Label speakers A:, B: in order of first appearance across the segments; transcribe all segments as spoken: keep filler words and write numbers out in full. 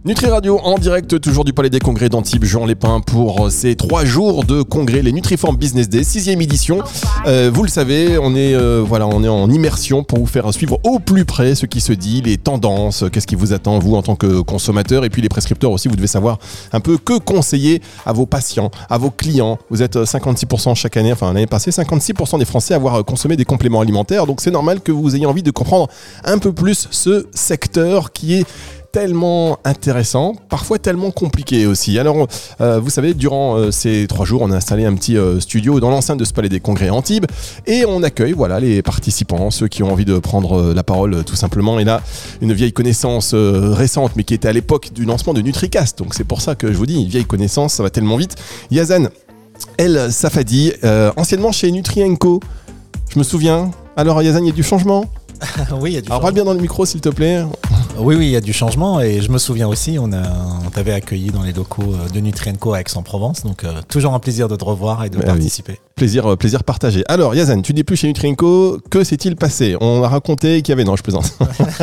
A: Nutri Radio en direct, toujours du Palais des Congrès d'Antibes, Jean Lépin pour ces trois jours de congrès, les Nutriform Business Day, sixième édition. Euh, vous le savez, on est, euh, voilà, on est en immersion pour vous faire suivre au plus près ce qui se dit, les tendances, qu'est-ce qui vous attend vous en tant que consommateur, et puis les prescripteurs aussi, vous devez savoir un peu que conseiller à vos patients, à vos clients. Vous êtes cinquante-six pour cent chaque année, enfin l'année passée, cinquante-six pour cent des Français à avoir consommé des compléments alimentaires, donc c'est normal que vous ayez envie de comprendre un peu plus ce secteur qui est tellement intéressant, parfois tellement compliqué aussi. Alors, euh, vous savez, durant euh, ces trois jours, on a installé un petit euh, studio dans l'enceinte de ce Palais des Congrès Antibes et on accueille voilà, les participants, ceux qui ont envie de prendre euh, la parole euh, tout simplement. Et là, une vieille connaissance euh, récente, mais qui était à l'époque du lancement de NutriCast. Donc, c'est pour ça que je vous dis, une vieille connaissance, ça va tellement vite. Yazan El Safadi, euh, anciennement chez Nutri and Co. Je me souviens. Alors, Yazan, il y a du changement ?
B: Oui, il y a du
A: Alors,
B: changement.
A: parle bien dans le micro, s'il te plaît.
B: Oui, oui, il y a du changement et je me souviens aussi, on, a, on t'avait accueilli dans les locaux de Nutri and Co à Aix-en-Provence, donc euh, toujours un plaisir de te revoir et de
A: bah
B: participer.
A: Oui. Plaisir, plaisir partagé. Alors, Yazan, tu n'es plus chez Nutri and Co, que s'est-il passé ? On a raconté qu'il y avait... Non, je plaisante.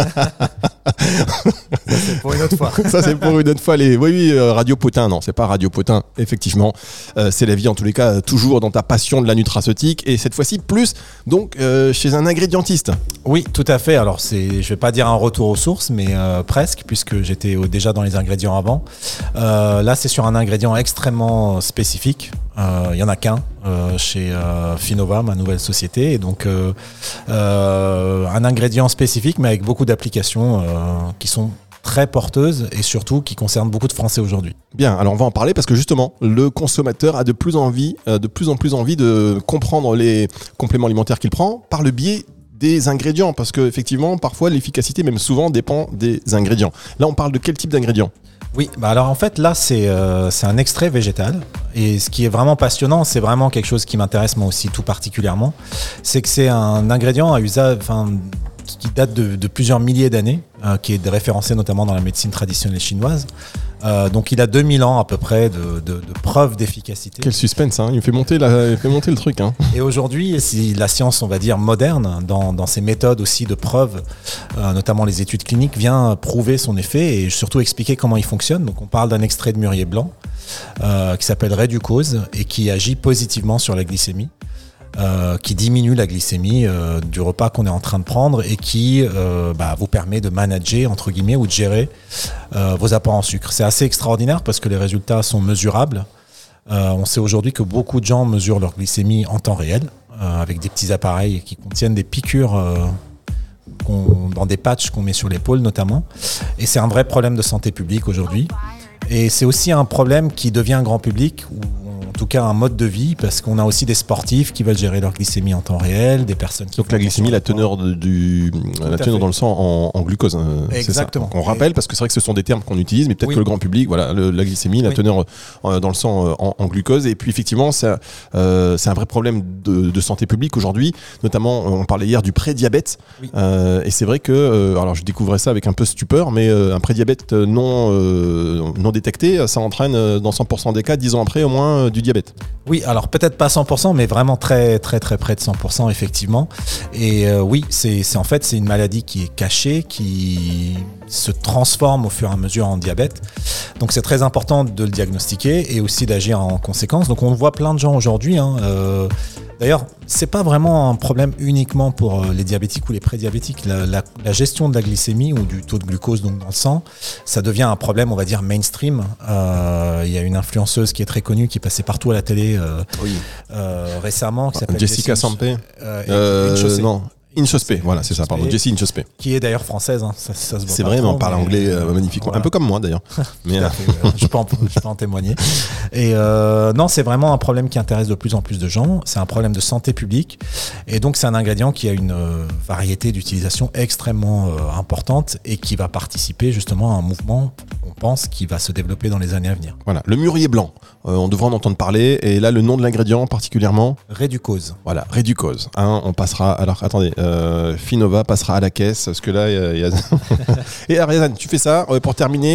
B: Ça, c'est pour une autre fois.
A: Ça, c'est pour une autre fois. Les... Oui, oui, euh, Radio Potin. Non, c'est pas Radio Potin, effectivement. Euh, c'est la vie, en tous les cas, euh, toujours dans ta passion de la nutraceutique et cette fois-ci, plus donc euh, chez un ingrédientiste.
B: Oui, tout à fait. Alors, c'est, je vais pas dire un retour aux sources, mais euh, presque, puisque j'étais euh, déjà dans les ingrédients avant. Euh, là, c'est sur un ingrédient extrêmement spécifique. Il euh, y en a qu'un euh, chez euh, Finova, ma nouvelle société. Et donc, euh, euh, un ingrédient spécifique, mais avec beaucoup d'applications euh, qui sont très porteuses et surtout qui concernent beaucoup de Français aujourd'hui.
A: Bien, alors on va en parler parce que justement, le consommateur a de plus, envie, euh, de plus en plus envie de comprendre les compléments alimentaires qu'il prend par le biais des ingrédients, parce que effectivement, parfois l'efficacité, même souvent, dépend des ingrédients. Là, on parle de quel type d'ingrédients ?
B: Oui, bah alors en fait là c'est euh, c'est un extrait végétal et ce qui est vraiment passionnant, c'est vraiment quelque chose qui m'intéresse moi aussi tout particulièrement, c'est que c'est un ingrédient à usage, enfin qui date de, de plusieurs milliers d'années, euh, qui est référencé notamment dans la médecine traditionnelle chinoise. Euh, donc il a deux mille ans à peu près de, de, de preuves d'efficacité.
A: Quel suspense, hein, il me fait monter, la, il fait monter le truc. Hein.
B: Et aujourd'hui, si la science, on va dire moderne, dans, dans ses méthodes aussi de preuves, euh, notamment les études cliniques, vient prouver son effet et surtout expliquer comment il fonctionne. Donc on parle d'un extrait de mûrier blanc euh, qui s'appelle Reducose et qui agit positivement sur la glycémie. Euh, qui diminue la glycémie euh, du repas qu'on est en train de prendre et qui euh, bah, vous permet de manager entre guillemets ou de gérer euh, vos apports en sucre. C'est assez extraordinaire parce que les résultats sont mesurables. Euh, on sait aujourd'hui que beaucoup de gens mesurent leur glycémie en temps réel euh, avec des petits appareils qui contiennent des piqûres euh, qu'on, dans des patchs qu'on met sur l'épaule notamment. Et c'est un vrai problème de santé publique aujourd'hui. Et c'est aussi un problème qui devient grand public, ou en tout cas un mode de vie, parce qu'on a aussi des sportifs qui veulent gérer leur glycémie en temps réel, des personnes qui...
A: Donc la glycémie, la teneur, de, du, la teneur dans le sang en, en glucose, hein, c'est ça. Donc on rappelle, parce que c'est vrai que ce sont des termes qu'on utilise, mais peut-être oui. que le grand public, voilà, le, la glycémie, la oui. teneur euh, dans le sang euh, en, en glucose, et puis effectivement, ça, euh, c'est un vrai problème de, de santé publique aujourd'hui, notamment, on parlait hier du prédiabète, oui. euh, et c'est vrai que, euh, alors je découvrais ça avec un peu stupeur, mais euh, un prédiabète non, euh, non détecté, ça entraîne dans cent pour cent des cas, dix ans après, au moins du diabète.
B: Oui, alors peut-être pas cent pour cent, mais vraiment très très très près de cent pour cent effectivement. Et euh, oui, c'est, c'est en fait c'est une maladie qui est cachée, qui se transforme au fur et à mesure en diabète. Donc c'est très important de le diagnostiquer et aussi d'agir en conséquence. Donc on voit plein de gens aujourd'hui. Hein, euh, D'ailleurs, c'est pas vraiment un problème uniquement pour les diabétiques ou les prédiabétiques. La, la, la gestion de la glycémie ou du taux de glucose donc dans le sang, ça devient un problème, on va dire, mainstream. Euh, il y a une influenceuse qui est très connue, qui passait partout à la télé euh, oui. euh, récemment, qui s'appelle
A: Jessica Sampé.
B: Euh,
A: euh, non. Inchospé, voilà, c'est ça, pardon. Jessie Inchospé.
B: Qui est d'ailleurs française, hein. ça, ça se voit.
A: C'est
B: pas
A: vrai,
B: trop,
A: mais on parle anglais euh, magnifiquement. Voilà. Un peu comme moi d'ailleurs.
B: mais, euh... je, peux en, je peux en témoigner. Et euh, non, c'est vraiment un problème qui intéresse de plus en plus de gens. C'est un problème de santé publique. Et donc, c'est un ingrédient qui a une euh, variété d'utilisation extrêmement euh, importante et qui va participer justement à un mouvement, on pense, qui va se développer dans les années à venir.
A: Voilà, le mûrier blanc. Euh, on devrait en entendre parler. Et là, le nom de l'ingrédient particulièrement ?
B: Reducose.
A: Voilà, Reducose. Hein, on passera. Alors, attendez. Euh, Finova passera à la caisse, parce que là, il y a... Et alors, Yazan, tu fais ça, euh, pour terminer,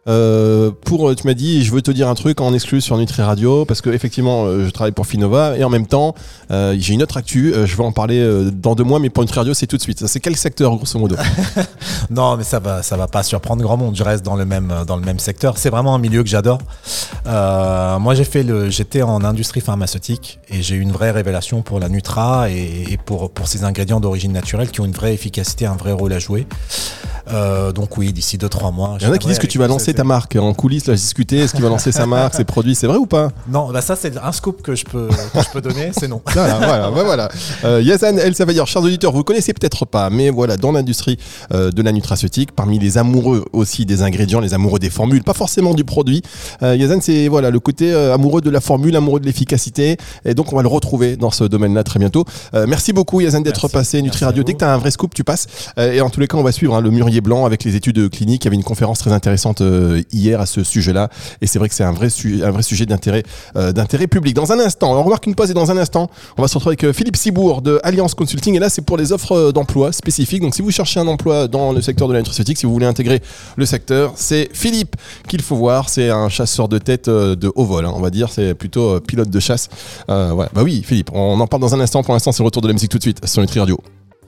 A: Euh, pour, tu m'as dit, je veux te dire un truc en exclu sur Nutri Radio, parce que effectivement, euh, je travaille pour Finova et en même temps, euh, j'ai une autre actu. Euh, je vais en parler euh, dans deux mois, mais pour Nutri Radio, c'est tout de suite. C'est quel secteur, grosso modo?
B: Non, mais ça va, ça va pas surprendre grand monde. Je reste dans le même, dans le même secteur. C'est vraiment un milieu que j'adore. Euh, moi, j'ai fait le, j'étais en industrie pharmaceutique et j'ai eu une vraie révélation pour la Nutra et, et pour, pour ces ingrédients d'origine naturelle qui ont une vraie efficacité, un vrai rôle à jouer. Euh, donc oui, d'ici deux trois mois.
A: Il y en a qui disent que tu vas lancer ta marque en coulisses, là, discuter. Est-ce qu'il va lancer sa marque, ses produits? C'est vrai ou pas?
B: Non, bah ça c'est un scoop que je peux, que je peux donner, c'est non.
A: Voilà, voilà, bah voilà. Euh, Yazan El Savailleur, chers auditeurs, vous connaissez peut-être pas, mais voilà, dans l'industrie euh, de la nutraceutique, parmi les amoureux aussi des ingrédients, les amoureux des formules, pas forcément du produit. Euh, Yazan, c'est voilà le côté euh, amoureux de la formule, amoureux de l'efficacité, et donc on va le retrouver dans ce domaine-là très bientôt. Euh, merci beaucoup Yazan d'être merci, passé Nutri Radio. Dès que tu as un vrai scoop, tu passes. Euh, et en tous les cas, on va suivre hein, le mûrier blanc avec les études cliniques. Il y avait une conférence très intéressante euh, hier à ce sujet-là, et c'est vrai que c'est un vrai, su- un vrai sujet d'intérêt, euh, d'intérêt public. Dans un instant, on remarque une pause et dans un instant, on va se retrouver avec euh, Philippe Cibourg de Alliance Consulting, et là c'est pour les offres d'emploi spécifiques. Donc si vous cherchez un emploi dans le secteur de la nutraceutique, si vous voulez intégrer le secteur, c'est Philippe qu'il faut voir. C'est un chasseur de tête euh, de haut vol, hein, on va dire. C'est plutôt euh, pilote de chasse. Euh, ouais. Bah oui, Philippe, on en parle dans un instant. Pour l'instant, c'est le retour de la musique tout de suite sur Nutri Radio.